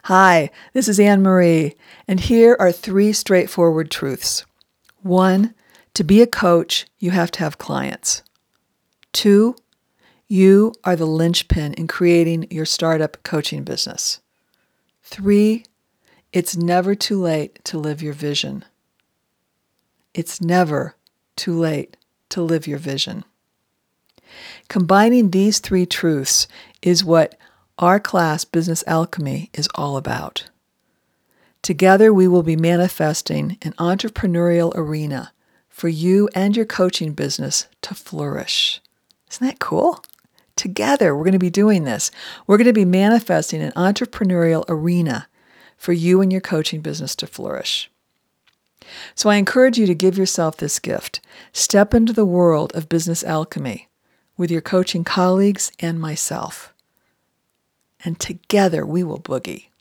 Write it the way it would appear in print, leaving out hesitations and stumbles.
Hi, this is Anne Marie, and here are 3 straightforward truths. 1, to be a coach, you have to have clients. 2, you are the linchpin in creating your startup coaching business. 3, it's never too late to live your vision. It's never too late to live your vision. Combining these 3 truths is what our class, Business Alchemy, is all about. Together, we will be manifesting an entrepreneurial arena for you and your coaching business to flourish. Isn't that cool? Together, we're going to be doing this. We're going to be manifesting an entrepreneurial arena for you and your coaching business to flourish. So I encourage you to give yourself this gift. Step into the world of business alchemy with your coaching colleagues and myself. And together we will boogie.